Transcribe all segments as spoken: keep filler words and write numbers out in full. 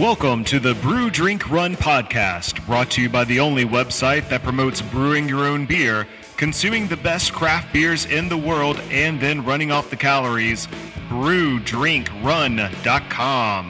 Welcome to the Brew, Drink, Run podcast, brought to you by the only website that promotes brewing your own beer, consuming the best craft beers in the world, and then running off the calories. brew drink run dot com.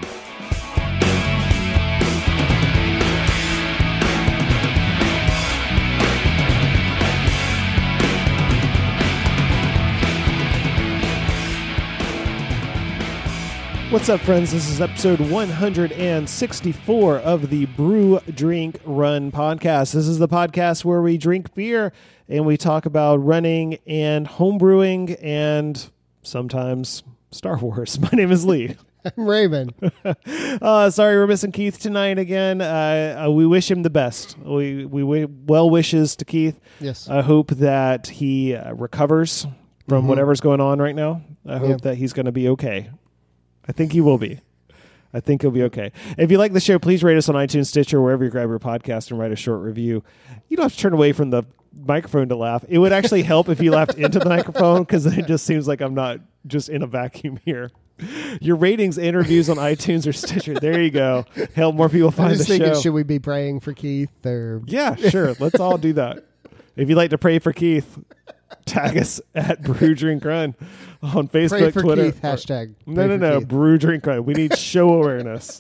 What's up, friends? This is episode one hundred sixty-four of the Brew, Drink, Run podcast. This is the podcast where we drink beer and we talk about running and homebrewing and sometimes Star Wars. My name is Lee. I'm Raymond. uh, sorry, we're missing Keith tonight again. Uh, uh, we wish him the best. We we, we well wishes to Keith. Yes. I hope that he uh, recovers from Mm-hmm. whatever's going on right now. I hope Yeah. that he's going to be okay. I think he will be. I think he'll be okay. If you like the show, please rate us on iTunes, Stitcher, wherever you grab your podcast, and write a short review. You don't have to turn away from the microphone to laugh. It would actually help if you laughed into the microphone, because then it just seems like I'm not just in a vacuum here. Your ratings and reviews on iTunes or Stitcher. There you go. Help more people find I'm just the thinking, show. should we be praying for Keith? Or Yeah, sure. Let's all do that. If you'd like to pray for Keith, tag us at Brew Drink Run on Facebook, pray for Twitter. Keith, hashtag. No, pray no, for no. Keith. Brew Drink Run. We need show awareness.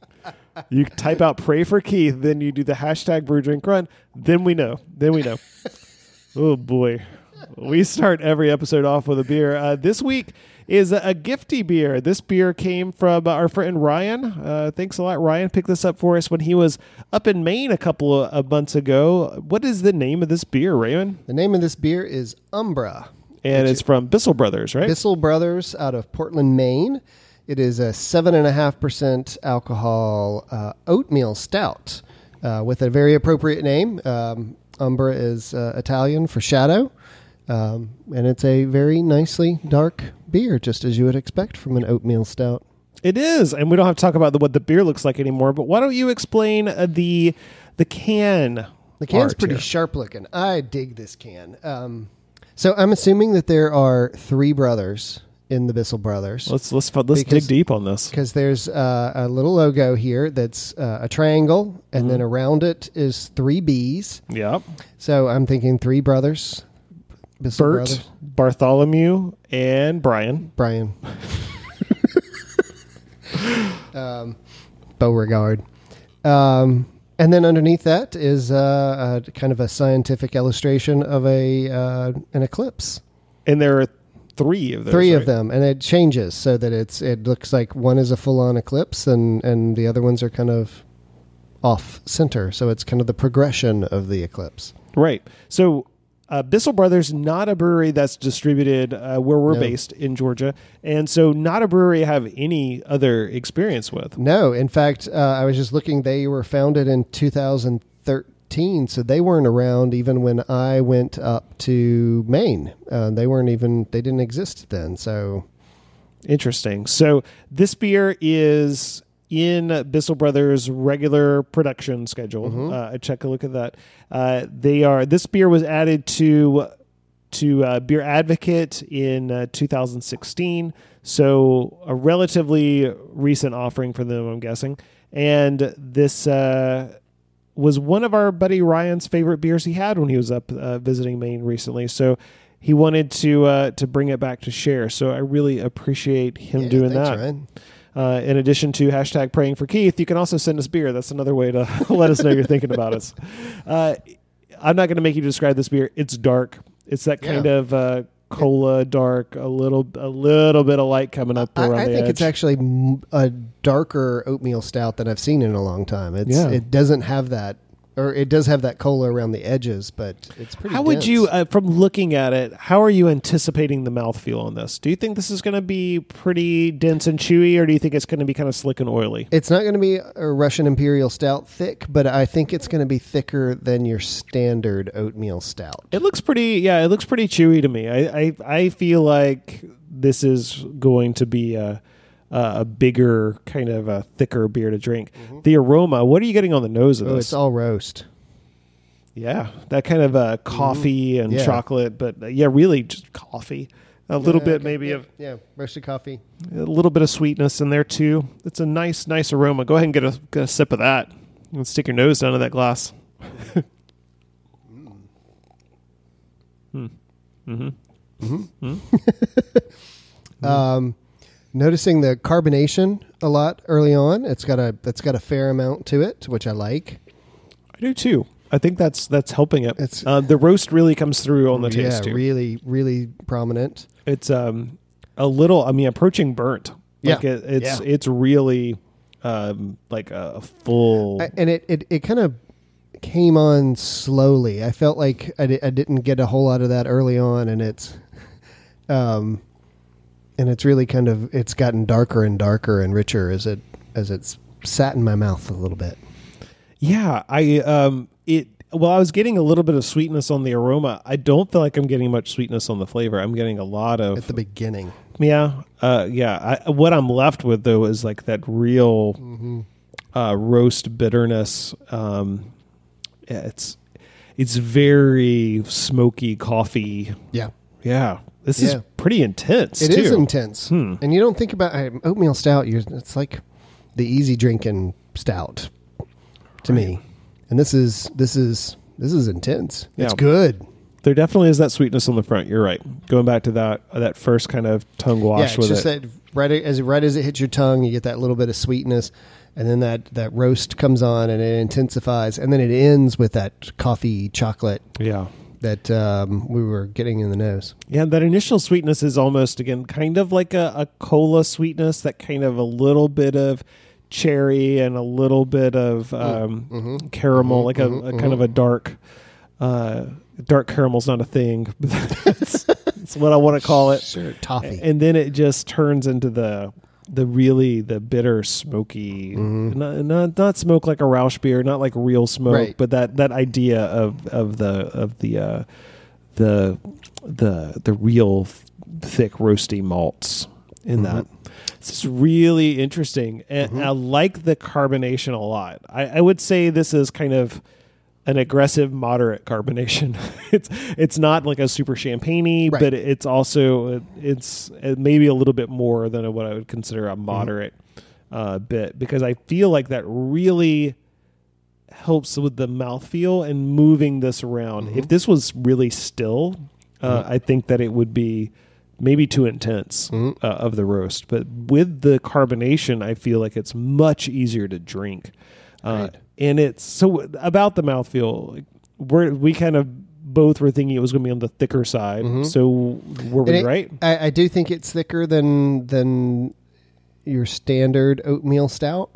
You type out pray for Keith, then you do the hashtag Brew Drink Run. Then we know. Then we know. Oh, boy. We start every episode off with a beer. Uh, this week is a, a gifty beer. This beer came from our friend Ryan. Uh, thanks a lot. Ryan picked this up for us when he was up in Maine a couple of, of months ago. What is the name of this beer, Raymond? The name of this beer is Umbra. And it's from Bissell Brothers, right? Bissell Brothers out of Portland, Maine. It is a seven point five percent alcohol uh, oatmeal stout uh, with a very appropriate name. Um, Umbra is uh, Italian for shadow. Um, and it's a very nicely dark beer, just as you would expect from an oatmeal stout. It is, and we don't have to talk about the, what the beer looks like anymore, but why don't you explain uh, the the can? The can's art pretty here? sharp looking. I dig this can. Um, so I'm assuming that there are three brothers in the Bissell Brothers. Let's let's let's Because- dig deep on this. Because there's uh, a little logo here that's uh, a triangle, and Mm-hmm. then around it is three B's. Yep. So I'm thinking three brothers. Bissell Bert, Brothers. Bartholomew, and Brian. Brian. um, Beauregard. Um, and then underneath that is uh, a, kind of a scientific illustration of a uh, an eclipse. And there are three of those. Three right? of them, and it changes so that it's it looks like one is a full-on eclipse, and, and the other ones are kind of off center. So it's kind of the progression of the eclipse. Right. So uh, Bissell Brothers, not a brewery that's distributed uh, where we're No. based in Georgia, and so not a brewery I have any other experience with. No, in fact, uh, I was just looking. They were founded in two thousand thirteen, so they weren't around even when I went up to Maine. Uh, they weren't even. They didn't exist then. So Interesting. So this beer is in Bissell Brothers' regular production schedule. Mm-hmm. Uh, I check a look at that. Uh, they are. This beer was added to to uh, Beer Advocate in uh, two thousand sixteen. So a relatively recent offering for them, I'm guessing. And this uh, was one of our buddy Ryan's favorite beers he had when he was up uh, visiting Maine recently. So he wanted to uh, to bring it back to share. So I really appreciate him yeah, doing thanks, that. Ryan. Uh, in addition to hashtag praying for Keith, you can also send us beer. That's another way to let us know you're thinking about us. Uh, I'm not going to make you describe this beer. It's dark. It's that kind Yeah. of uh, cola dark, a little a little bit of light coming up I, around I the think edge. it's actually m- a darker oatmeal stout than I've seen in a long time. It's Yeah. it doesn't have that, or it does have that cola around the edges, but it's pretty. How would dense. you, uh, from looking at it, how are you anticipating the mouthfeel on this? Do you think this is going to be pretty dense and chewy, or do you think it's going to be kind of slick and oily? It's not going to be a Russian Imperial Stout thick, but I think it's going to be thicker than your standard oatmeal stout. It looks pretty, yeah, it looks pretty chewy to me. I, I, I feel like this is going to be a, a bigger, kind of a thicker beer to drink. Mm-hmm. The aroma, what are you getting on the nose of Oh, this? it's all roast. Yeah, that kind of uh, coffee and Yeah. chocolate, but uh, yeah, really just coffee. a little Uh, bit okay. maybe yeah, of yeah, roasted coffee. a little bit of sweetness in there too. It's a nice, nice aroma. Go ahead and get a, get a sip of that. And stick your nose down to that glass. hmm. Mm-hmm. Mm-hmm. Mm-hmm. um, noticing the carbonation a lot early on. It's got a it's got a fair amount to it, which I like. I do too. I think that's that's helping it. It's uh, the roast really comes through on the yeah, taste too. really, really prominent. It's um a little. I mean, approaching burnt. Like Yeah. it, it's Yeah. it's really um like a, a full. I, and it it, it kind of came on slowly. I felt like I, di- I didn't get a whole lot of that early on, and it's um and it's really kind of it's gotten darker and darker and richer as it as it's sat in my mouth a little bit. Yeah, I um it well, I was getting a little bit of sweetness on the aroma. I don't feel like I'm getting much sweetness on the flavor. I'm getting a lot of At the beginning. yeah, uh, yeah. I, what I'm left with though is like that real Mm-hmm. uh, roast bitterness. Um, yeah, it's it's very smoky coffee. Yeah. Yeah, this Yeah. is pretty intense. It too. is intense. Hmm. And you don't think about uh, oatmeal stout, you're, it's like the easy drinking stout to Right. me. And this is this is this is intense. It's Yeah. good. There definitely is that sweetness on the front. You're right. Going back to that that first kind of tongue wash Yeah, it's with just it. that right as right as it hits your tongue, you get that little bit of sweetness, and then that, that roast comes on and it intensifies, and then it ends with that coffee chocolate Yeah. that um, we were getting in the nose. Yeah, that initial sweetness is almost, again, kind of like a, a cola sweetness, that kind of a little bit of cherry and a little bit of um, Mm-hmm. caramel, Mhm, like a, mhm, a kind of a dark, uh, dark caramel's not a thing. But that's, that's what I want to call it. Sure, toffee. And then it just turns into the the really the bitter smoky, Mhm. not, not not smoke like a Rausch beer, not like real smoke, Right. but that that idea of of the of the uh, the the the real thick roasty malts in Mhm. that. This is really interesting, and Mhm. I like the carbonation a lot. I, I would say this is kind of an aggressive, moderate carbonation. it's it's not like a super champagne-y, Right. but it's also it's maybe a little bit more than what I would consider a moderate uh, bit, because I feel like that really helps with the mouthfeel and moving this around. Mhm. If this was really still, uh, Mhm. I think that it would be maybe too intense Mhm. uh, of the roast. But with the carbonation, I feel like it's much easier to drink. Uh, Right. and it's so about the mouthfeel. like, We're, we kind of both were thinking it was going to be on the thicker side. Mhm. So were we And it- right? I, I do think it's thicker than than your standard oatmeal stout.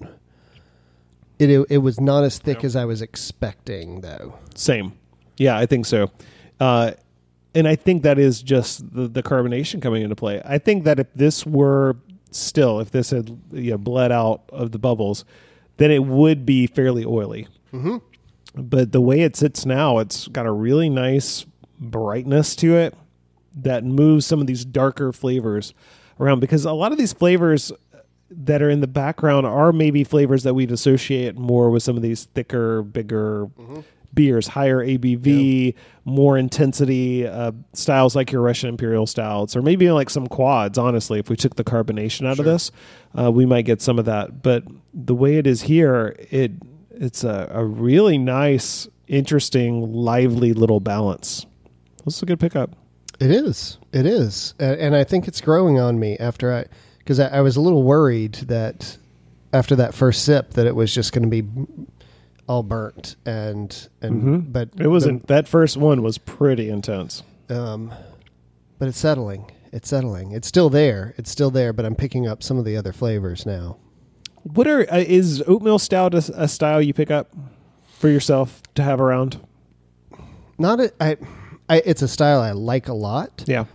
It it, it was not as thick Yeah. as I was expecting, though. Same. Yeah, I think so. Uh, and I think that is just the, the carbonation coming into play. I think that if this were still, if this had you know, bled out of the bubbles, then it would be fairly oily. Mm-hmm. But the way it sits now, it's got a really nice brightness to it that moves some of these darker flavors around, because a lot of these flavors that are in the background are maybe flavors that we'd associate more with some of these thicker, bigger Mm-hmm. beers, higher A B V, more intensity, uh, styles like your Russian Imperial Stouts, or maybe like some quads. Honestly, if we took the carbonation out Sure. of this, uh, we might get some of that. But the way it is here, it it's a, a really nice, interesting, lively little balance. This is a good pickup. It is. It is. And, and I think it's growing on me after I, because I, I was a little worried that after that first sip that it was just going to be all burnt and, and, Mhm. but It wasn't. That first one was pretty intense. um, but it's settling. It's settling. It's still there. It's still there, but I'm picking up some of the other flavors now. What are uh, is oatmeal stout a, a style you pick up for yourself to have around? Not a, I, I, it's a style I like a lot, Yeah.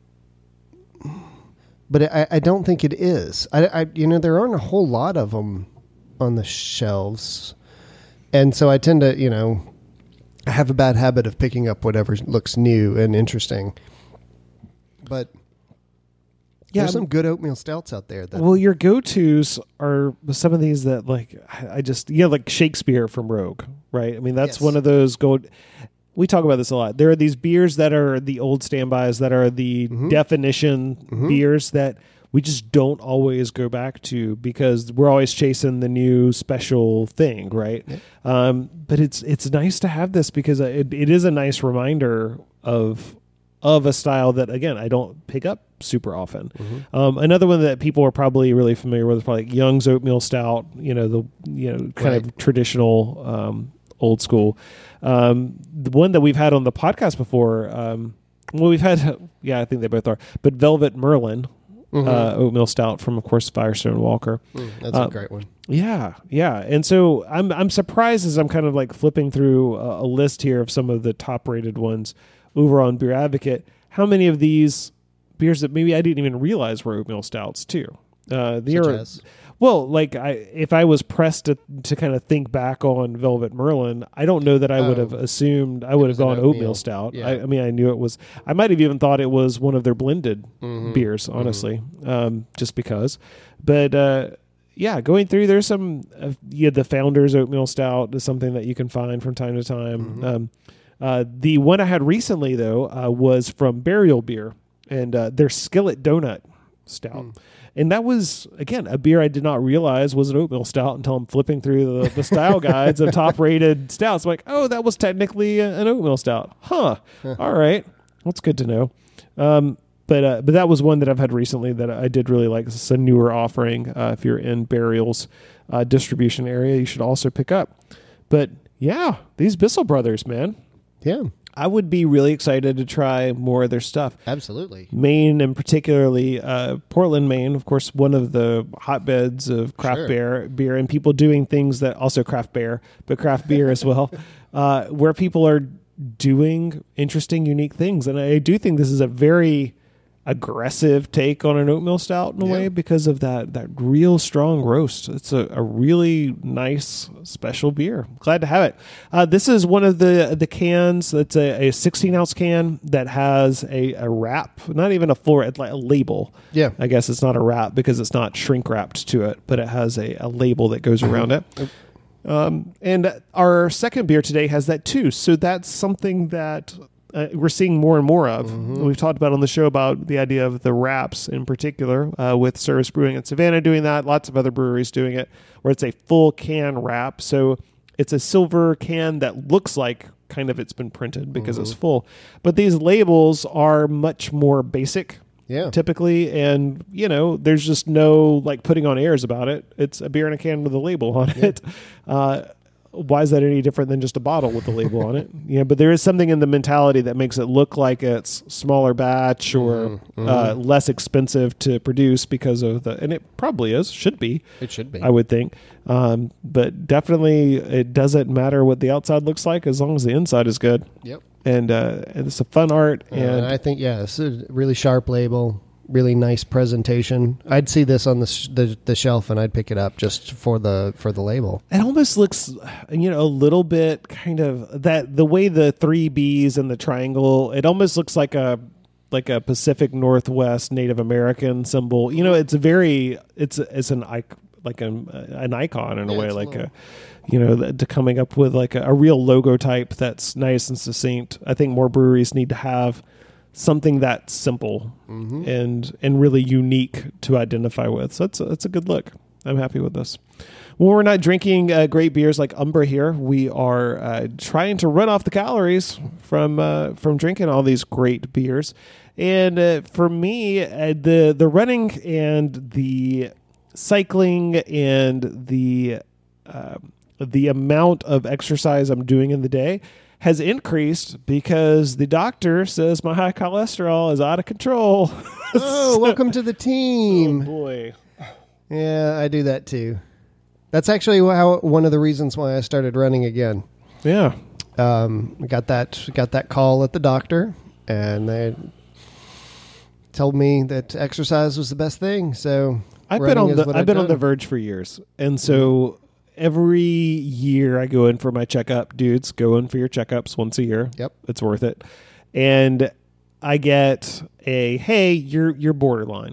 but I, I don't think it is. I, I, you know, there aren't a whole lot of them on the shelves. And so I tend to, you know, I have a bad habit of picking up whatever looks new and interesting. But Yeah, there's some good oatmeal stouts out there. That, Well, your go-tos are some of these that, like, I I just, you know, like Shakespeare from Rogue, right? I mean, that's Yes. one of those go. we talk about this a lot. There are these beers that are the old standbys that are the Mm-hmm. definition Mm-hmm. beers that we just don't always go back to because we're always chasing the new special thing, right? Yep. Um, but it's it's nice to have this because it, it is a nice reminder of of a style that, again, I don't pick up super often. Mm-hmm. Um, another one that people are probably really familiar with is probably like Young's Oatmeal Stout, you know, the you know kind Right. of traditional um, old school. Um, the one that we've had on the podcast before, um, well, we've had, yeah, I think they both are, but Velvet Merlin, Mm-hmm. uh, Oatmeal Stout from, of course, Firestone Walker. Mm, that's Uh, a great one. Yeah, yeah. And so I'm I'm surprised as I'm kind of like flipping through a, a list here of some of the top rated ones over on Beer Advocate, how many of these beers that maybe I didn't even realize were oatmeal stouts too. Uh, the Such are, as? well, like I if I was pressed to to kind of think back on Velvet Merlin, I don't know that I would Oh. have assumed I would have was an gone oatmeal, oatmeal. stout. Yeah. I, I mean, I knew it was. I might have even thought it was one of their blended Mhm. beers, honestly, um, just because. But uh, yeah, going through there's some. Uh, yeah, the Founders Oatmeal Stout is something that you can find from time to time. Mhm. Um, uh, the one I had recently though uh, was from Burial Beer and uh, their Skillet Donut Stout. Mm. And that was, again, a beer I did not realize was an oatmeal stout until I'm flipping through the, the style guides of top-rated stouts. I'm like, oh, that was technically a- an oatmeal stout. Huh. All right. That's good to know. Um, but uh, but that was one that I've had recently that I did really like. This is a newer offering. Uh, if you're in Burial's uh, distribution area, you should also pick up. But, yeah, these Bissell Brothers, man. Yeah, I would be really excited to try more of their stuff. absolutely. Maine, and particularly uh, Portland, Maine, of course, one of the hotbeds of craft Sure. beer, beer, and people doing things that also craft beer, but craft beer as well, uh, where people are doing interesting, unique things. And I do think this is a very aggressive take on an oatmeal stout in a Yeah. way because of that that real strong roast. It's a, a really nice special beer. Glad to have it. Uh, this is one of the the cans that's a, a sixteen ounce can that has a, a wrap, not even a full, it's like a label. Yeah. I guess it's not a wrap because it's not shrink wrapped to it, but it has a, a label that goes around it. Um, and our second beer today has that too. So that's something that uh, we're seeing more and more of. Mm-hmm. We've talked about on the show about the idea of the wraps in particular, uh, with Service Brewing in Savannah doing that. Lots of other breweries doing it, where it's a full can wrap. So it's a silver can that looks like kind of it's been printed because Mm-hmm. it's full. But these labels are much more basic. Yeah. Typically, and you know, there's just no like putting on airs about it. It's a beer in a can with a label on it. Uh, why is that any different than just a bottle with a label on it? You know, but there is something in the mentality that makes it look like it's smaller batch or Mhm. uh, less expensive to produce because of the, and it probably is, should be. It should be. I would think. Um, but definitely, it doesn't matter what the outside looks like as long as the inside is good. Yep. And, uh, and it's a fun art. Uh, And I think, yeah, it's a really sharp label, really nice presentation. I'd see this on the, sh- the the shelf and I'd pick it up just for the for the label. it almost looks, you know, a little bit kind of that the way the three B's and the triangle, it almost looks like a like a Pacific Northwest Native American symbol. You know, it's a very it's it's an ic- like an an icon in a Yeah, way, it's a like little- a you know, the, to coming up with like a, a real logo type that's nice and succinct. I think more breweries need to have something that's simple Mm-hmm. and and really unique to identify with. So that's a, that's a good look. I'm happy with this. When we're not drinking uh, great beers like Umbra here, we are uh, trying to run off the calories from uh, from drinking all these great beers. And uh, for me, uh, the the running and the cycling and the uh, the amount of exercise I'm doing in the day has increased because the doctor says my high cholesterol is out of control. Oh, welcome to the Oh team. boy. Yeah, I do that too. That's actually how one of the reasons why I started running again. Yeah. Um, I got that got that call at the doctor, and they told me that exercise was the best thing. So I've been running on is the what I've been on done. the verge for years. And so every year I go in for my checkup. Dudes, go in for your checkups once a year. Yep. It's worth it. And I get a hey, you're you're borderline.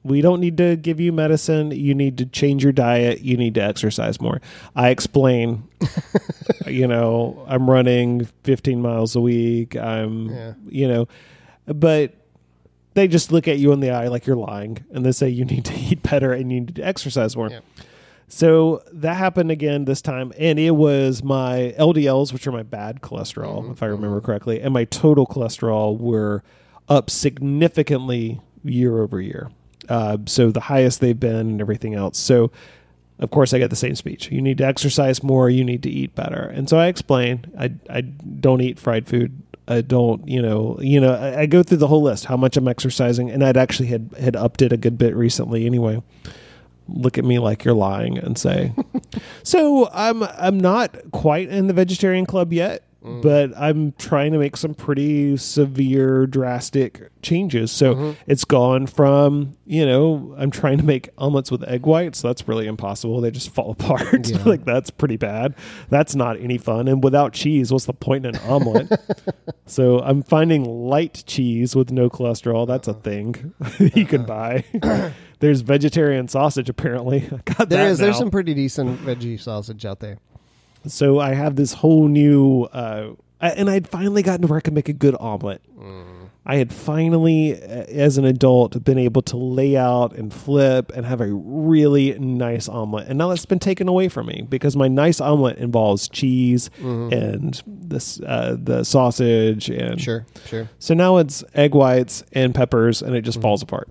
We don't need to give you medicine. You need to change your diet. You need to exercise more. I explain, you know, I'm running fifteen miles a week. I'm, yeah. you know, but they just look at you in the eye like you're lying. And they say you need to eat better and you need to exercise more. Yeah. So that happened again this time. And it was my L D Ls, which are my bad cholesterol, mm-hmm. if I remember correctly. And my total cholesterol were up significantly year over year. Uh, so the highest they've been and everything else. So, of course, I get the same speech. You need to exercise more. You need to eat better. And so I explain, I, I don't eat fried food. I don't, you know, you know, I, I go through the whole list, how much I'm exercising. And I'd actually had, had upped it a good bit recently anyway. Look at me like you're lying and say, so I'm, I'm not quite in the vegetarian club yet. Mm. But I'm trying to make some pretty severe, drastic changes. So mm-hmm. it's gone from, you know, I'm trying to make omelets with egg whites. That's really impossible. They just fall apart. Yeah. Like, that's pretty bad. That's not any fun. And without cheese, what's the point in an omelet? So I'm finding light cheese with no cholesterol. That's uh-huh. a thing you can buy. There's vegetarian sausage, apparently. I got there that is. now. There's some pretty decent veggie sausage out there. So I have this whole new, uh, and I'd finally gotten to where I could make a good omelet. Mm. I had finally, as an adult, been able to lay out and flip and have a really nice omelet. And now that's been taken away from me because my nice omelet involves cheese mm-hmm. and this, uh, the sausage. And sure, sure. So now it's egg whites and peppers, and it just mm-hmm. falls apart.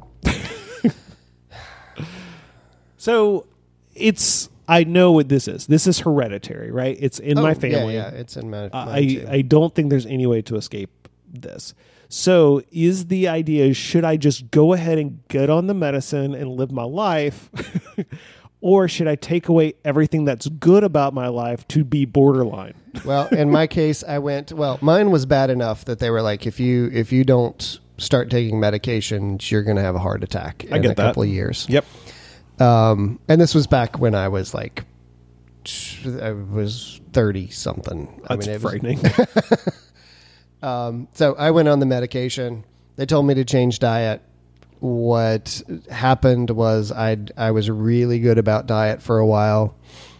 So it's... I know what this is. This is hereditary, right? It's in oh, my family. Yeah, yeah, it's in my. I too. I don't think there's any way to escape this. So, is the idea, should I just go ahead and get on the medicine and live my life, or should I take away everything that's good about my life to be borderline? Well, in my case, I went. Well, mine was bad enough that they were like, if you if you don't start taking medications, you're going to have a heart attack in I get a that. couple of years. Yep. Um, and this was back when I was like, I was thirty something. That's I mean, it frightening. Was, um, so I went on the medication. They told me to change diet. What happened was I I was really good about diet for a while,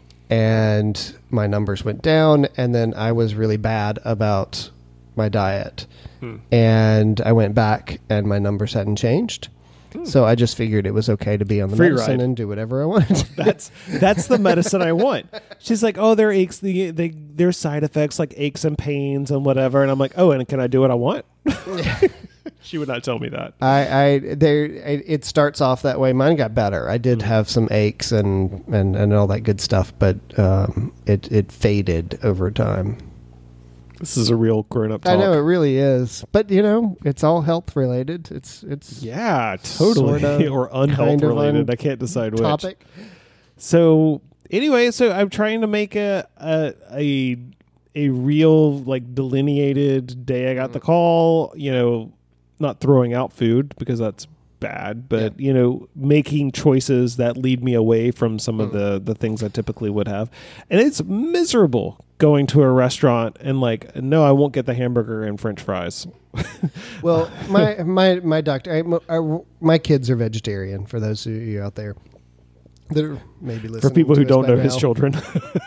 and my numbers went down. And then I was really bad about my diet, hmm. and I went back, and my numbers hadn't changed. So I just figured it was okay to be on the Free medicine ride. and do whatever I wanted. That's that's the medicine I want. She's like, oh, there are aches, the they there's side effects like aches and pains and whatever. And I'm like, oh, and can I do what I want? She would not tell me that. I, I there it starts off that way. Mine got better. I did mm. have some aches and, and, and all that good stuff, but um, it it faded over time. This is a real grown-up talk. I know, it really is. But, you know, it's all health-related. It's it's Yeah, totally. Sort of, or unhealth-related. I can't decide topic. which. So, anyway, so I'm trying to make a a a, a real, like, delineated day I got mm. the call, you know, not throwing out food because that's bad, but, yeah. you know, making choices that lead me away from some mm. of the, the things I typically would have. And it's miserable going to a restaurant and like, no, I won't get the hamburger and French fries. Well, my my my doctor, I, I, my kids are vegetarian. For those of you out there that are maybe listening, for people to who don't know now. his children.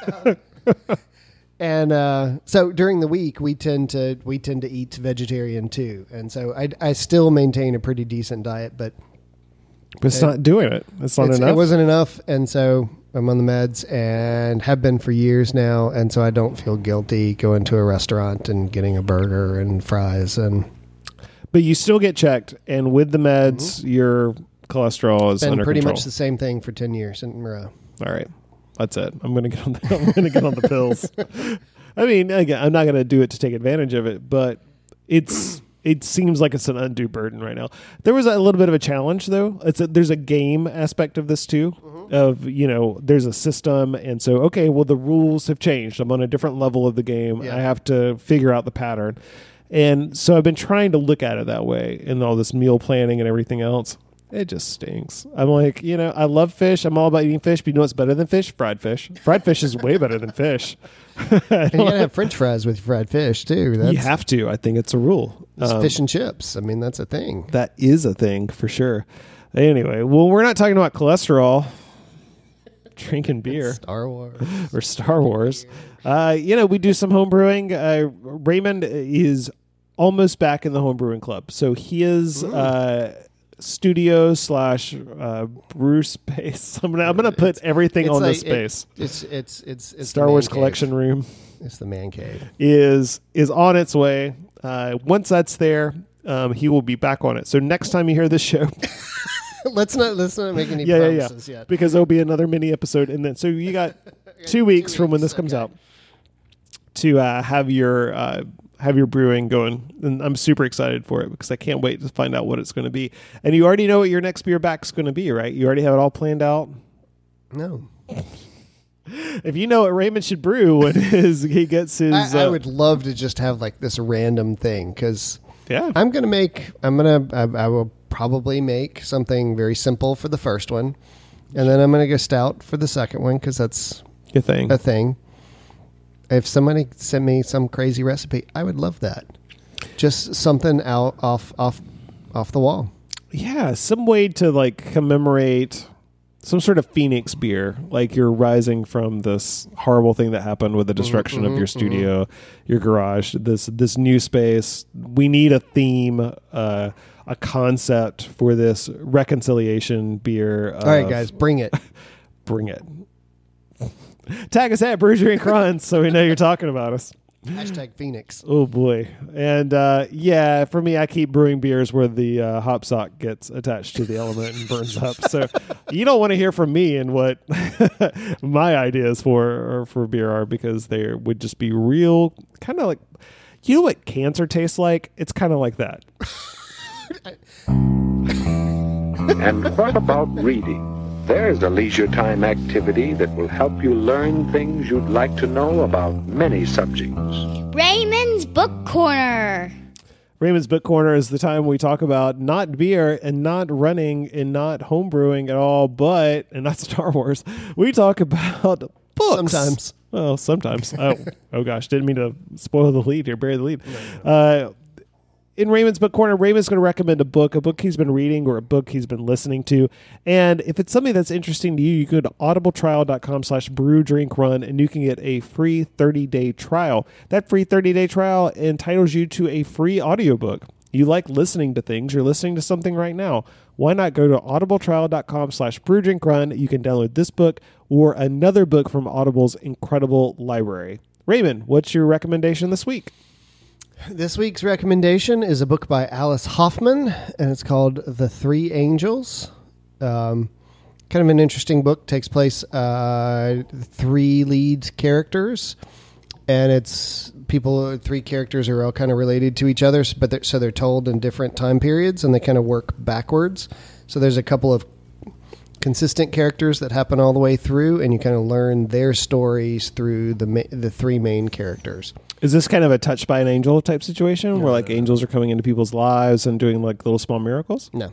And uh, so during the week, we tend to we tend to eat vegetarian too, and so I I still maintain a pretty decent diet, but but it's it, not doing it. It's not it's, enough. It wasn't enough, and so I'm on the meds and have been for years now, and so I don't feel guilty going to a restaurant and getting a burger and fries. And but you still get checked, and with the meds, mm-hmm. your cholesterol is been under pretty control. much the same thing for ten years in a row. All right. That's it. I'm gonna get on the, I'm gonna get on the pills. I mean, again, I'm not gonna do it to take advantage of it, but it's it seems like it's an undue burden right now. There was a little bit of a challenge though. It's a, there's a game aspect of this too. Mm-hmm. Of you know, there's a system, and so okay, well the rules have changed. I'm on a different level of the game. Yeah. I have to figure out the pattern, and so I've been trying to look at it that way in all this meal planning and everything else. It just stinks. I'm like, you know, I love fish. I'm all about eating fish, but you know what's better than fish? Fried fish. Fried fish is way better than fish. And you gotta have French fries with fried fish too. That's, you have to. I think it's a rule. It's um, fish and chips. I mean, that's a thing. That is a thing for sure. Anyway, well, we're not talking about cholesterol. Drinking beer. Star Wars. Or Star Wars. Uh, you know, we do some home brewing. Uh, Raymond is almost back in the home brewing club. So his uh, studio slash uh, brew space. I'm gonna, I'm gonna put everything It's on like- this space. It, it's it's it's it's Star the Wars man cave. collection room It's the man cave. is is on its way. Uh, once that's there, um, he will be back on it. So next time you hear this show, let's not let's not make any yeah, yeah, yeah, promises yet. because there'll be another mini episode, and then so you got two weeks from when this weeks, comes okay. out to uh, have your uh, have your brewing going, and I'm super excited for it because I can't wait to find out what it's going to be. And you already know what your next beer back's going to be, right? You already have it all planned out. No. If you know what Raymond should brew when his, he gets his, I, I uh, would love to just have like this random thing because yeah, I'm gonna make. I'm gonna. I, I will probably make something very simple for the first one, and then I'm gonna go stout for the second one because that's your thing. a thing. If somebody sent me some crazy recipe, I would love that. Just something out off off off the wall. Yeah, some way to like commemorate some sort of Phoenix beer, like you're rising from this horrible thing that happened with the destruction Mm-hmm, of your studio, your garage, this this new space. We need a theme, uh, a concept for this reconciliation beer. All right, of- guys, bring it. bring it. Tag us at Brew Drink Run so we know you're talking about us. Hashtag Phoenix. Oh boy. And uh, yeah, for me, I keep brewing beers where the uh, hop sock gets attached to the element and burns up. So you don't want to hear from me and what my ideas for for beer are, because they would just be real kind of like, you know what cancer tastes like? It's kind of like that. And what about reading? There's a leisure time activity that will help you learn things you'd like to know about many subjects. Raymond's Book Corner. Raymond's Book Corner is the time we talk about not beer and not running and not home brewing at all, but, and not Star Wars, we talk about books. Sometimes. Well, sometimes. Oh, oh gosh, didn't mean to spoil the lead here, bury the lead. Uh, in Raymond's Book Corner, Raymond's going to recommend a book, a book he's been reading or a book he's been listening to. And if it's something that's interesting to you, you can go to audibletrial.com slash brew drink run and you can get a free thirty-day trial. That free thirty-day trial entitles you to a free audiobook. You like listening to things, you're listening to something right now. Why not go to audibletrial.com slash brew drink run? You can download this book or another book from Audible's incredible library. Raymond, what's your recommendation this week? This week's recommendation is a book by Alice Hoffman, and it's called The Three Angels. Um, kind of an interesting book. Takes place uh, three lead characters, and it's people. Three characters are all kind of related to each other, but they're, so they're told in different time periods, and they kind of work backwards. So there's a couple of consistent characters that happen all the way through, and you kind of learn their stories through the ma- the three main characters. Is this kind of a touched by an angel type situation where like angels are coming into people's lives and doing like little small miracles? No.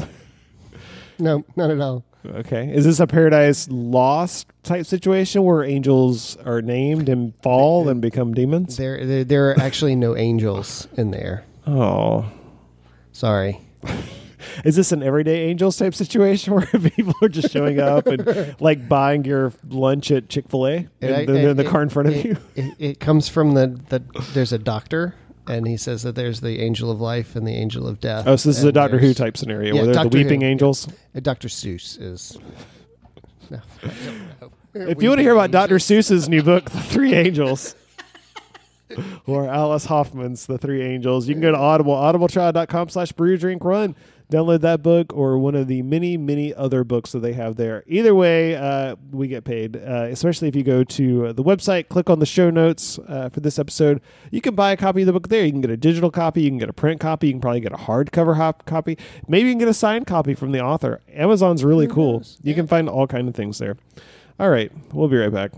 No, not at all. Okay. Is this a Paradise Lost type situation where angels are named and fall and become demons? There, there, there are actually no angels in there. Oh. Sorry. Is this an everyday angels type situation where people are just showing up and like buying your lunch at Chick-fil-A and It- they're in the it- car in front of it- you? It, it comes from the, the, there's a doctor, and he says that there's the angel of life and the angel of death. Oh, so this is a and Doctor Who there's- type scenario Yeah, where they're Doctor the weeping Who. angels? Uh, Doctor Seuss is... No, I don't know. If you want to hear about Doctor Seuss's new book, The Three Angels, or Alice Hoffman's The Three Angels, you can go to Audible, audibletrial.com slash brew drink run. Download that book or one of the many, many other books that they have there. Either way, uh, we get paid, uh, especially if you go to the website, click on the show notes uh, for this episode. You can buy a copy of the book there. You can get a digital copy. You can get a print copy. You can probably get a hardcover hop copy. Maybe you can get a signed copy from the author. Amazon's really cool. You can find all kinds of things there. All right. We'll be right back.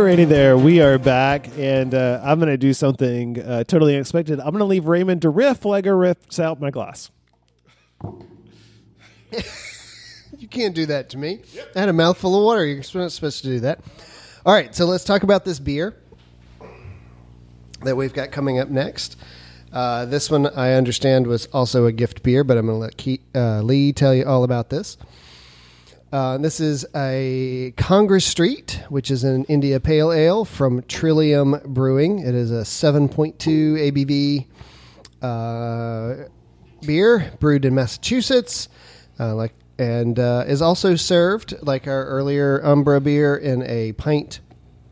Alrighty there, we are back, and uh, I'm going to do something uh, totally unexpected. I'm going to leave Raymond to riff while I go riff out my glass. You can't do that to me. Yep. I had a mouthful of water. You're not supposed to do that. All right, so let's talk about this beer that we've got coming up next. Uh, this one, I understand, was also a gift beer, but I'm going to let Ke- uh, Lee tell you all about this. Uh, this is a Congress Street, which is an India Pale Ale from Trillium Brewing. It is a seven point two A B V uh, beer brewed in Massachusetts, uh, like, and uh, is also served, like our earlier Umbra beer, in a pint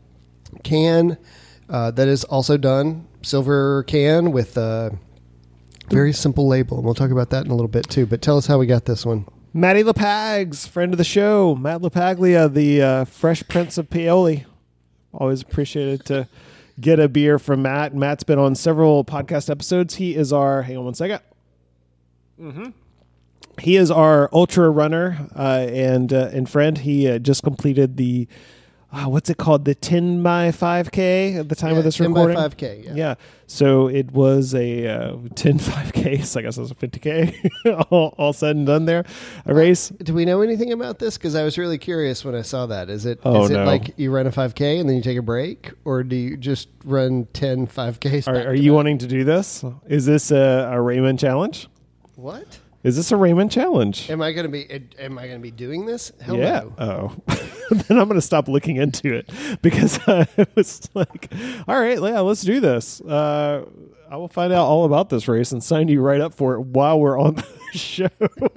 can uh, that is also done silver can with a very simple label. And we'll talk about that in a little bit, too. But tell us how we got this one. Matty LePags, friend of the show. Matt LePaglia, the uh, Fresh Prince of Paoli. Always appreciated to get a beer from Matt. Matt's been on several podcast episodes. He is our, hang on one second. Mm-hmm. He is our ultra runner uh, and uh, and friend. He uh, just completed the, uh, what's it called? The ten by five K at the time yeah, of this ten recording? ten by five K, yeah. Yeah. So it was a uh, ten five K, so I guess it was a fifty K, all, all said and done there. A race. Do we know anything about this? Because I was really curious when I saw that. Is it oh, is it no. like you run a five K and then you take a break? Or do you just run ten five Ks? Are, are you wanting to do this? Is this a, a Raymond challenge? What? Is this a Raymond challenge? Am I going to be Am I going to be doing this? Hell yeah. no. Oh. Then I'm going to stop looking into it because uh, it was like, all right, yeah, let's do this. Uh, I will find out all about this race and sign you right up for it while we're on the show.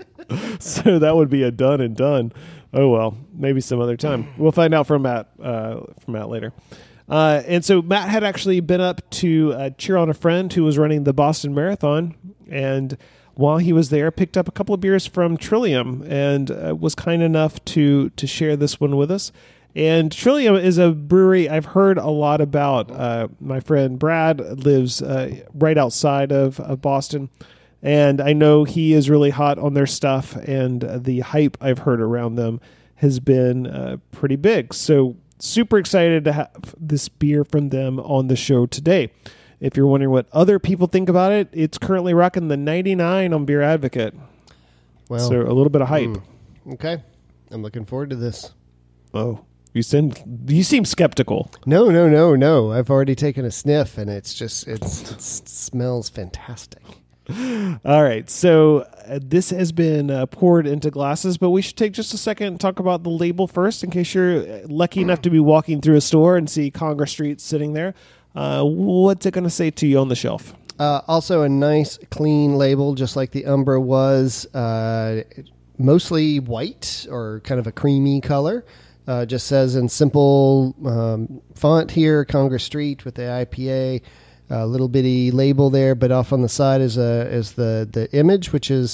So that would be a done and done. Oh, well, maybe some other time. We'll find out from Matt, uh, from Matt later. Uh, and so Matt had actually been up to uh, cheer on a friend who was running the Boston Marathon, and while he was there, picked up a couple of beers from Trillium and uh, was kind enough to to share this one with us. And Trillium is a brewery I've heard a lot about. Uh, my friend Brad lives uh, right outside of, of Boston, and I know he is really hot on their stuff, and uh, the hype I've heard around them has been uh, pretty big. So super excited to have this beer from them on the show today. If you're wondering what other people think about it, it's currently rocking the ninety-nine on Beer Advocate. Well, so a little bit of hype. Mm, okay. I'm looking forward to this. Oh, you seem, you seem skeptical. No, no, no, no. I've already taken a sniff, and it's just, it's, it smells fantastic. All right. So uh, this has been uh, poured into glasses, but we should take just a second and talk about the label first in case you're lucky enough to be walking through a store and see Congress Street sitting there. Uh, what's it going to say to you on the shelf? Uh, also a nice, clean label, just like the Umbra was. Uh, mostly white or kind of a creamy color. Uh, just says in simple um, font here, Congress Street with the I P A. A little bitty label there, but off on the side is a is the the image, which is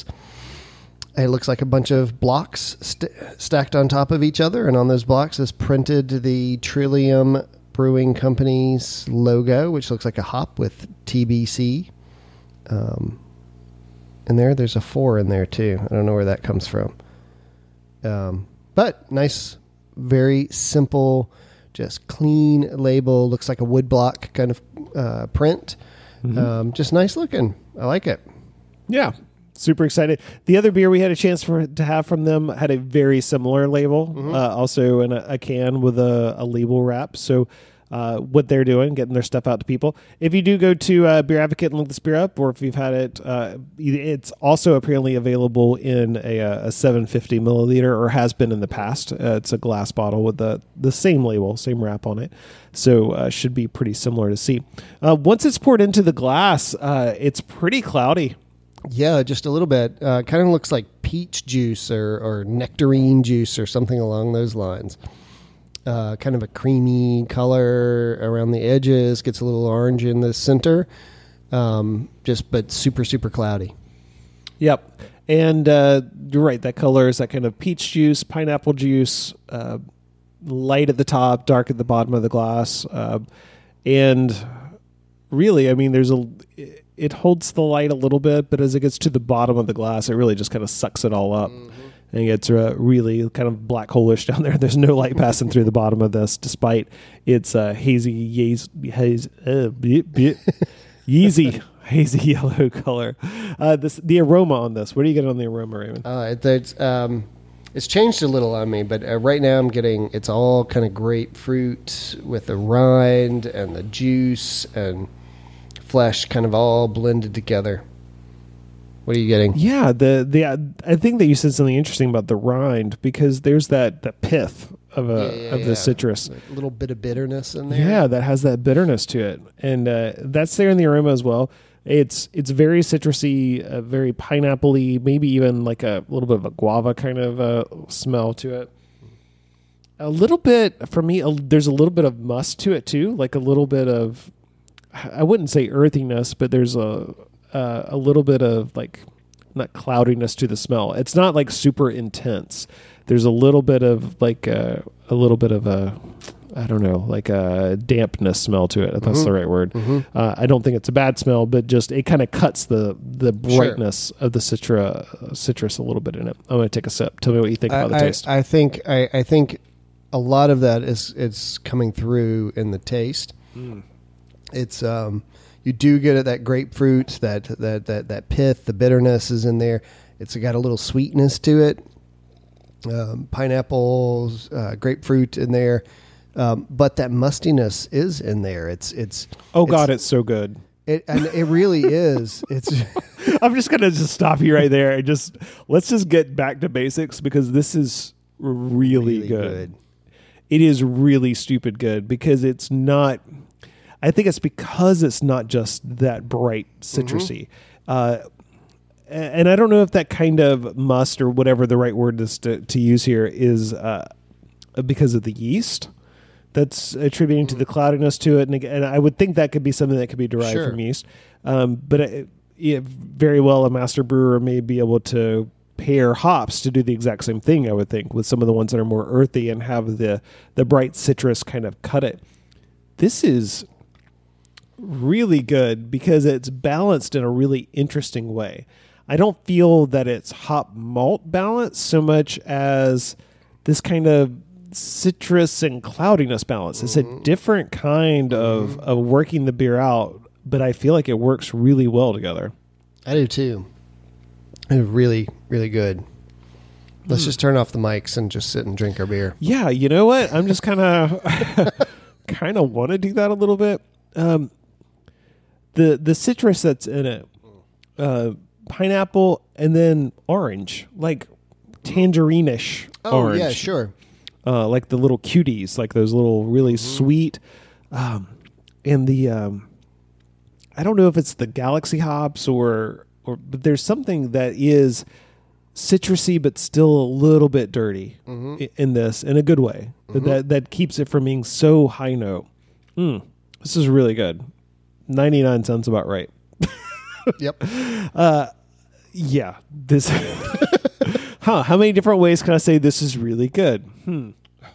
it looks like a bunch of blocks st- stacked on top of each other, and on those blocks is printed the Trillium Brewing Company's logo, which looks like a hop with T B C. Um, and there, there's a four in there too. I don't know where that comes from. Um, but nice, very simple, just clean label. Looks like a woodblock kind of uh, print. Mm-hmm. Um, just nice looking. I like it. Yeah. Super excited. The other beer we had a chance for to have from them had a very similar label, mm-hmm. uh, also in a, a can with a, a label wrap. So uh, what they're doing, getting their stuff out to people. If you do go to uh, Beer Advocate and look this beer up, or if you've had it, uh, it's also apparently available in a, a seven hundred fifty milliliter, or has been in the past. Uh, it's a glass bottle with the, the same label, same wrap on it. So uh, should be pretty similar to see. Uh, once it's poured into the glass, uh, it's pretty cloudy. Yeah, just a little bit. Uh, kind of looks like peach juice or, or nectarine juice or something along those lines. Uh, kind of a creamy color around the edges. Gets a little orange in the center. Um, just, but super, super cloudy. Yep. And uh, you're right. That color is that kind of peach juice, pineapple juice, uh, light at the top, dark at the bottom of the glass. Uh, and really, I mean, there's a... It holds the light a little bit, but as it gets to the bottom of the glass, it really just kind of sucks it all up. Mm-hmm. and it gets uh, really kind of black hole-ish down there. There's no light passing through the bottom of this, despite its uh, hazy, haze, haze, uh, bleh, bleh, yeezy, hazy yellow color. Uh, this the aroma on this. What do you get on the aroma, Raymond? Uh, it, it's um, it's changed a little on me, but uh, right now I'm getting it's all kind of grapefruit with the rind and the juice and flesh, kind of all blended together. What are you getting? Yeah, the the uh, I think that you said something interesting about the rind, because there's that the pith of a Yeah, yeah, of yeah. the citrus. A little bit of bitterness in there. Yeah, that has that bitterness to it, and uh, that's there in the aroma as well. It's it's very citrusy, uh, very pineapple-y, maybe even like a little bit of a guava kind of uh, smell to it. A little bit for me. A, there's a little bit of musk to it too, like a little bit of, I wouldn't say earthiness, but there's a uh, a little bit of like not cloudiness to the smell. It's not like super intense. There's a little bit of like a, a little bit of a, I don't know, like a dampness smell to it, if that's Mhm. the right word. Mhm. Uh, I don't think it's a bad smell, but just it kind of cuts the the brightness of the citra, uh, citrus a little bit in it. I'm going to take a sip. Tell me what you think I, about the I, taste. I think I, I think a lot of that is it's coming through in the taste. Mm. It's um, you do get it, that grapefruit, that that that that pith, the bitterness is in there. It's got a little sweetness to it. Um, pineapples, uh, grapefruit in there, um, but that mustiness is in there. It's it's Oh it's, God, it's so good. it and it really is. It's I'm just gonna just stop you right there and just let's just get back to basics, because this is really, really good. good. It is really stupid good, because it's not. I think it's because it's not just that bright citrusy. Uh, and I don't know if that kind of must, or whatever the right word is to, to use here, is uh, because of the yeast that's attributing to the cloudiness to it. And, and I would think that could be something that could be derived Sure. from yeast. Um, but it, it, very well, a master brewer may be able to pair hops to do the exact same thing, I would think, with some of the ones that are more earthy and have the, the bright citrus kind of cut it. This is really good because it's balanced in a really interesting way. I don't feel that it's hop malt balance so much as this kind of citrus and cloudiness balance. It's a different kind of, of working the beer out, but I feel like it works really well together. I do too. It's really really good. Let's just turn off the mics and just sit and drink our beer. Yeah, you know what? I'm just kind of kind of want to do that a little bit. Um, the the citrus that's in it, uh, pineapple, and then orange, like tangerine-ish Oh orange. yeah, sure. Uh, like the little cuties, like those little really sweet, um, and the um, I don't know if it's the Galaxy hops or or but there's something that is citrusy but still a little bit dirty i- in this, in a good way, that that keeps it from being so high note. Mm, this is really good. ninety-nine cents about right. Yep. Yeah, this. Huh? How many different ways can I say this is really good? Hmm.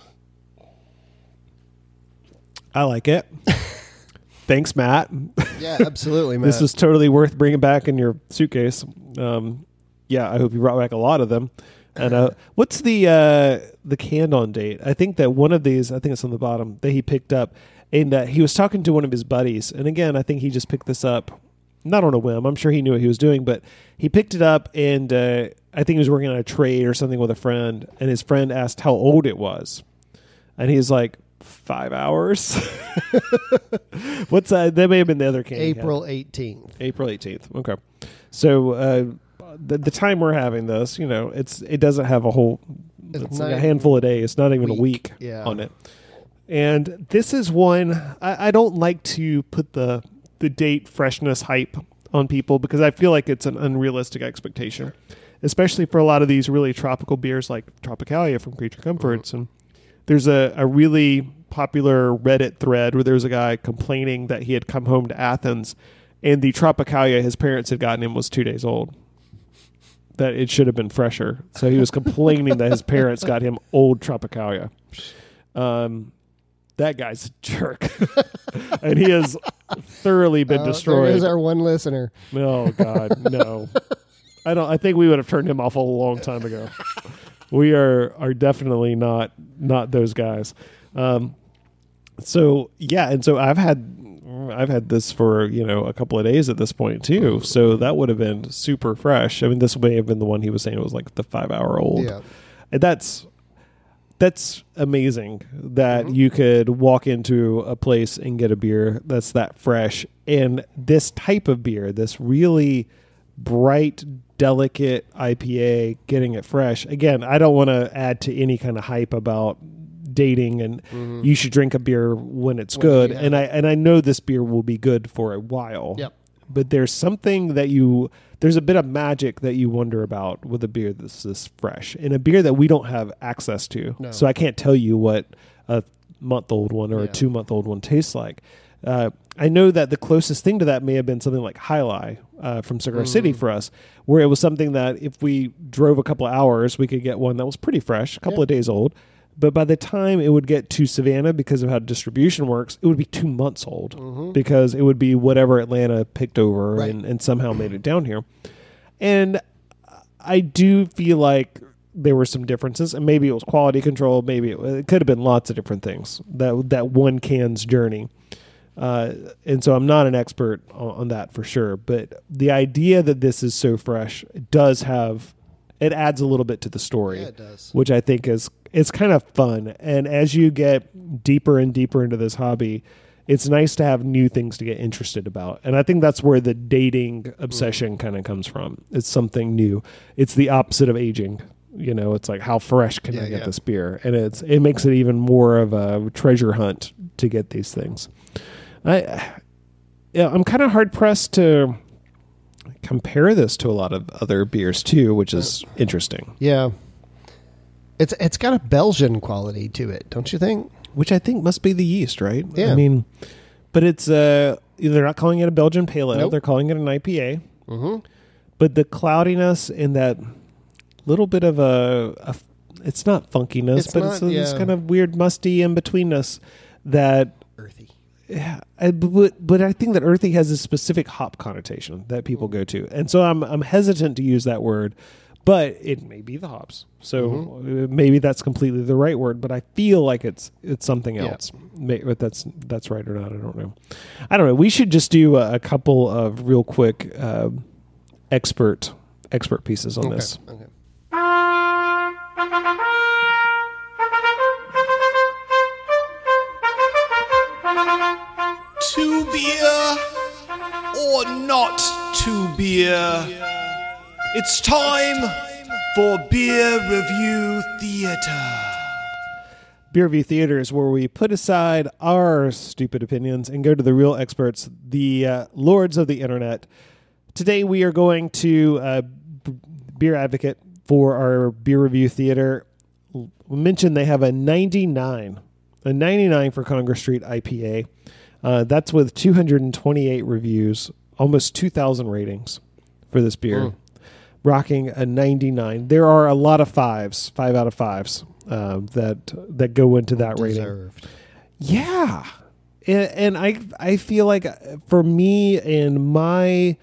I like it. Thanks, Matt. Yeah, absolutely, man. This was totally worth bringing back in your suitcase. Um, yeah, I hope you brought back a lot of them. And uh, what's the uh, the canned on date? I think that one of these, I think it's on the bottom, that he picked up, and uh, he was talking to one of his buddies. And again, I think he just picked this up, not on a whim. I'm sure he knew what he was doing, but he picked it up, and uh, I think he was working on a trade or something with a friend, and his friend asked how old it was, and he's like, five hours. What's that? That may have been the other can. he had. April eighteenth. April eighteenth. Okay. So uh, the, the time we're having this, you know, it's it doesn't have a whole, it's, It's like not a handful of days, not even a week. week Yeah. on it. And this is one, I, I don't like to put the the date freshness hype on people, because I feel like it's an unrealistic expectation, especially for a lot of these really tropical beers like Tropicalia from Creature Comforts. And there's a, a really popular Reddit thread where there's a guy complaining that he had come home to Athens and the Tropicalia his parents had gotten him was two days old, that it should have been fresher. So he was complaining that his parents got him old Tropicalia. Um, that guy's a jerk. And he has thoroughly been Uh, destroyed. There is our one listener. Oh God, no. I don't. I think we would have turned him off a long time ago. we are are definitely not not those guys. Um, so yeah, and so I've had I've had this for you know a couple of days at this point too. So that would have been super fresh. I mean, this may have been the one he was saying it was like the five hour old. Yeah. And that's that's amazing that mm-hmm. you could walk into a place and get a beer that's that fresh. And this type of beer, this really bright, delicate I P A, getting it fresh. Again, I don't want to add to any kind of hype about dating and mm-hmm. you should drink a beer when it's when good. And I and I know this beer will be good for a while. Yep. But there's something that you there's a bit of magic that you wonder about with a beer that's this fresh. And a beer that we don't have access to. No. So I can't tell you what a month old one or yeah. a two month old one tastes like. Uh, I know that the closest thing to that may have been something like High Lie uh, from Cigar mm. City for us, where it was something that if we drove a couple of hours, we could get one that was pretty fresh, a couple yeah. of days old. But by the time it would get to Savannah, because of how distribution works, it would be two months old mm-hmm. because it would be whatever Atlanta picked over right. and, and somehow made it down here. And I do feel like there were some differences, and maybe it was quality control. Maybe it, it could have been lots of different things, that, that one can's journey. Uh, and so I'm not an expert on, on that for sure. But the idea that this is so fresh does have, it adds a little bit to the story, yeah, it does. Which I think is, it's kind of fun. And as you get deeper and deeper into this hobby, it's nice to have new things to get interested about. And I think that's where the dating obsession mm. kind of comes from. It's something new. It's the opposite of aging. You know, it's like, how fresh can yeah, I get yeah. this beer? And it's it makes it even more of a treasure hunt to get these things. I, yeah, I'm kind of hard pressed to compare this to a lot of other beers too, which is interesting. Yeah. It's it's got a Belgian quality to it, don't you think? Which I think must be the yeast, right? Yeah. I mean, but it's uh, they're not calling it a Belgian pale ale; nope. they're calling it an I P A. Mm-hmm. But the cloudiness and that little bit of a, a it's not funkiness, it's but not, it's a, yeah. this kind of weird, musty in betweenness that earthy. Yeah, I, but but I think that earthy has a specific hop connotation that people go to, and so I'm I'm hesitant to use that word. But it may be the hops, so mm-hmm. maybe that's completely the right word. But I feel like it's it's something else. Yeah. But that's that's right or not, I don't know. I don't know. We should just do a, a couple of real quick uh, expert expert pieces on okay. this. Okay. To beer or not to beer? It's time for Beer Review Theater. Beer Review Theater is where we put aside our stupid opinions and go to the real experts, the uh, lords of the internet. Today we are going to uh, B- Beer Advocate for our Beer Review Theater. We mentioned they have a ninety-nine, a ninety-nine for Congress Street I P A. Uh, that's with two hundred twenty-eight reviews, almost two thousand ratings for this beer. Mm. Rocking a ninety-nine. There are a lot of fives, five out of fives uh, that that go into that Deserved. rating. Yeah, and, and I I feel like for me and my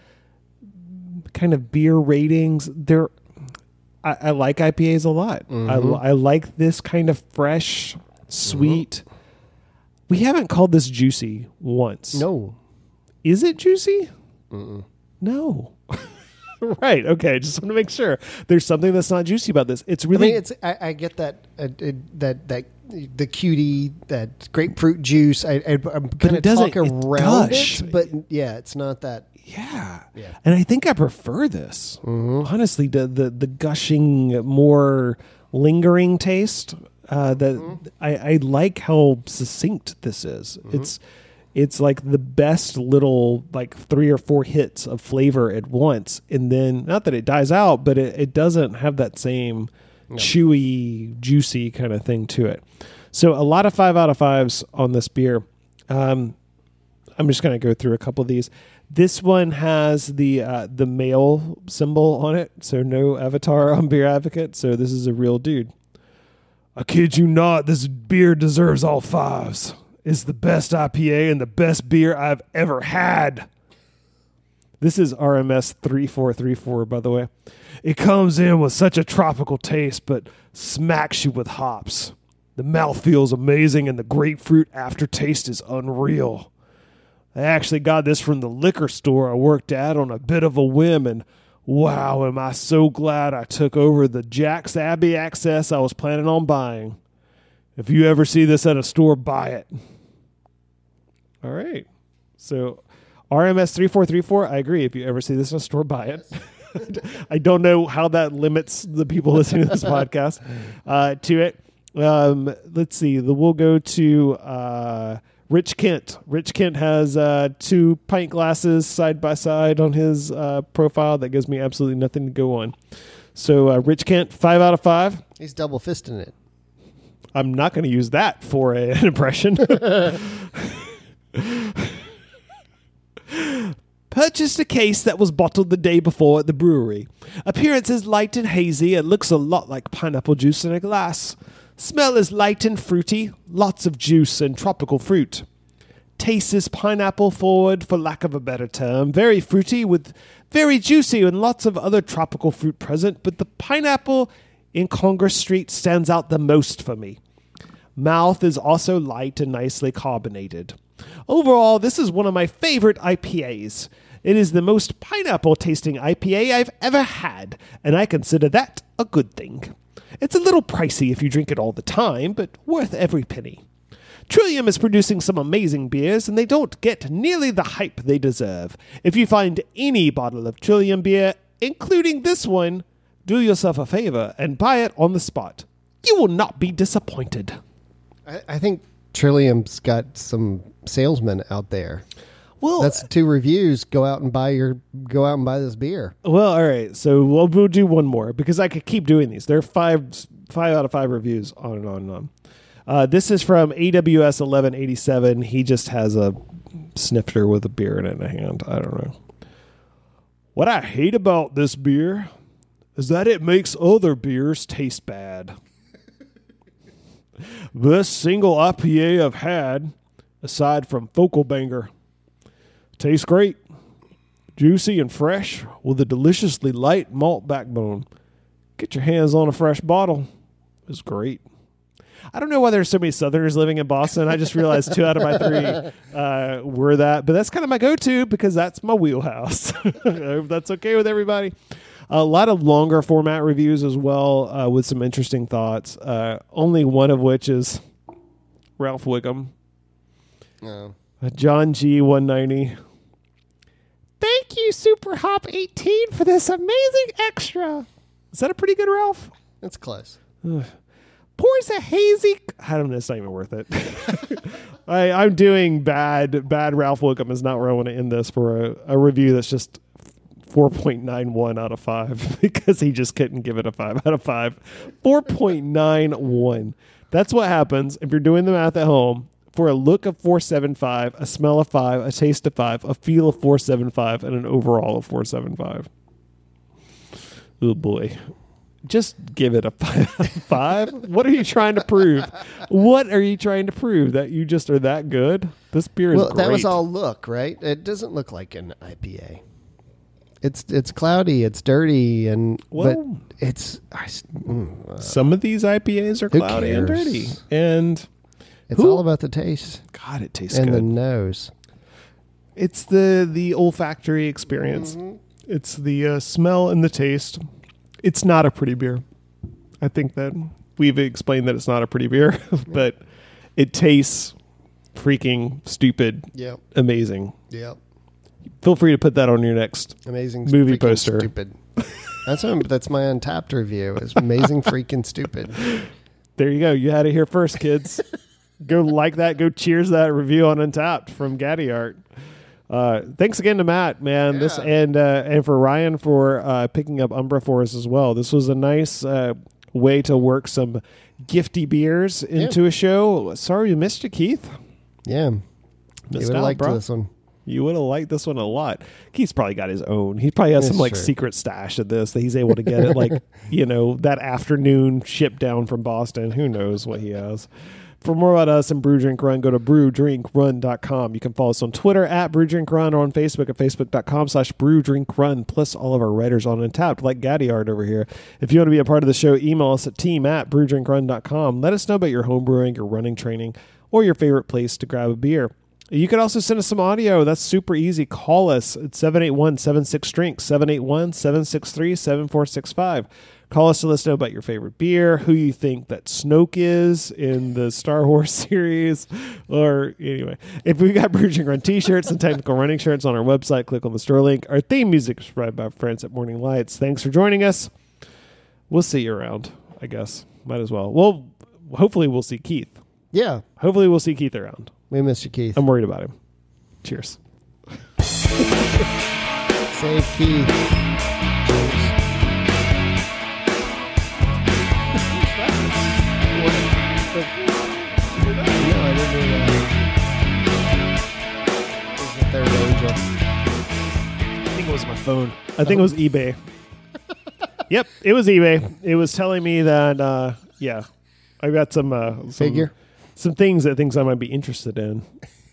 kind of beer ratings, there I, I like I P As a lot. Mm-hmm. I I like this kind of fresh, sweet. Mm-hmm. We haven't called this juicy once. No, is it juicy? Mm-mm. No. Right. Okay. Just want to make sure there's something that's not juicy about this. It's really. I mean, it's. I, I get that. Uh, it, that that the cutie, that grapefruit juice. I, I I'm going to talk around it, it, but yeah, it's not that. Yeah. Yeah. And I think I prefer this. Mm-hmm. Honestly, the, the the gushing, more lingering taste. Uh, that mm-hmm. I, I like how succinct this is. Mm-hmm. It's. It's like the best little like three or four hits of flavor at once. And then not that it dies out, but it, it doesn't have that same no. chewy, juicy kind of thing to it. So a lot of five out of fives on this beer. Um, I'm just going to go through a couple of these. This one has the uh, the male symbol on it. So no avatar on Beer Advocate. So this is a real dude. I kid you not, this beer deserves all fives. Is the best I P A and the best beer I've ever had. This is R M S three four three four, by the way. It comes in with such a tropical taste, but smacks you with hops. The mouth feels amazing, and the grapefruit aftertaste is unreal. I actually got this from the liquor store I worked at on a bit of a whim, and wow, am I so glad I took over the Jack's Abbey Access I was planning on buying. If you ever see this at a store, buy it. All right. So R M S three four three four, I agree. If you ever see this in a store, buy it. I don't know how that limits the people listening to this podcast uh, to it. Um, let's see. The, we'll go to uh, Rich Kent. Rich Kent has uh, two pint glasses side by side on his uh, profile. That gives me absolutely nothing to go on. So uh, Rich Kent, five out of five. He's double fisting it. I'm not going to use that for a, an impression. Purchased a case that was bottled the day before at the brewery. Appearance is light and hazy and looks a lot like pineapple juice in a glass. Smell is light and fruity, lots of juice and tropical fruit. Taste is pineapple forward, for lack of a better term. Very fruity with very juicy and lots of other tropical fruit present, but the pineapple in Congress Street stands out the most for me. Mouth is also light and nicely carbonated. Overall, this is one of my favorite I P As. It is the most pineapple-tasting I P A I've ever had, and I consider that a good thing. It's a little pricey if you drink it all the time, but worth every penny. Trillium is producing some amazing beers, and they don't get nearly the hype they deserve. If you find any bottle of Trillium beer, including this one, do yourself a favor and buy it on the spot. You will not be disappointed. I, I think Trillium's got some salesmen out there. Well, that's two reviews. Go out and buy your. Go out and buy this beer. Well, all right. So we'll, we'll do one more because I could keep doing these. There are five, five out of five reviews on and on and on. Uh, this is from A W S eleven eighty-seven. He just has a snifter with a beer in it in a hand. I don't know. What I hate about this beer is that it makes other beers taste bad. This single I P A I've had, aside from Focal Banger, tastes great, juicy and fresh with a deliciously light malt backbone. Get your hands on a fresh bottle. It's great. I don't know why there's so many Southerners living in Boston. I just realized two out of my three uh, were that. But that's kind of my go-to because that's my wheelhouse. I hope that's okay with everybody. A lot of longer format reviews as well uh, with some interesting thoughts. Uh, only one of which is Ralph Wiggum. Oh. Uh, John G. one ninety. Thank you, Super Hop eighteen, for this amazing extra. Is that a pretty good Ralph? It's close. Ugh. Pours a hazy... I don't know. It's not even worth it. I, I'm doing bad. Bad Ralph Wiggum is not where I want to end this for a, a review that's just four point nine one out of five because he just couldn't give it a five out of five. four point nine one. That's what happens if you're doing the math at home. For a look of four seventy-five, a smell of five, a taste of five, a feel of four seventy-five, and an overall of four seventy-five. Oh boy. Just give it a five out of five. What are you trying to prove? What are you trying to prove? That you just are that good? This beer is well, great. That was all look, right? It doesn't look like an I P A. It's it's cloudy, it's dirty, and well, but it's I, mm, uh, some of these I P As are cloudy and dirty, and it's who, all about the taste. God, it tastes and good. And the nose. It's the the olfactory experience. Mm-hmm. It's the uh, smell and the taste. It's not a pretty beer. I think that we've explained that it's not a pretty beer, but it tastes freaking stupid. Yep. Amazing. Yep. Feel free to put that on your next amazing movie poster. Stupid. That's what, that's my Untapped review. Is amazing freaking stupid. There you go. You had it here first, kids. Go like that. Go cheers that review on Untapped from Gaddy Art. Uh, thanks again to Matt, man. Yeah. This and uh, and for Ryan for uh, picking up Umbra for us as well. This was a nice uh, way to work some gifty beers into yeah. a show. Sorry you missed it, Keith. Yeah, missed you would have liked bro. this one. You would have liked this one a lot. Keith's probably got his own. He probably has That's some like true. secret stash of this that he's able to get it like you know that afternoon shipped down from Boston. Who knows what he has. For more about us and Brew Drink Run, go to brew drink run dot com. You can follow us on Twitter at Brew Drink Run or on Facebook at facebook.com slash Brew Drink Run, plus all of our writers on Untapped, like Gaddyard over here. If you want to be a part of the show, email us at team at brew drink run dot com. Let us know about your home brewing, your running training, or your favorite place to grab a beer. You can also send us some audio. That's super easy. Call us at seven eight one, seven six, drink, seven eight one, seven six three, seven four six five. Call us to let us know about your favorite beer, who you think that Snoke is in the Star Wars series, or anyway. If we've got Brew Drink Run t-shirts and technical running shirts on our website, click on the store link. Our theme music is provided by our friends at Morning Lights. Thanks for joining us. We'll see you around, I guess. Might as well. Well, hopefully we'll see Keith. Yeah. Hopefully we'll see Keith around. We missed you, Keith. I'm worried about him. Cheers. Save Keith. Cheers. No, I didn't do that. Is the third angel? I think it was my phone. I think it was eBay. Yep, it was eBay. It was telling me that, uh, yeah, I got some, uh, some Figure? some things that things I might be interested in.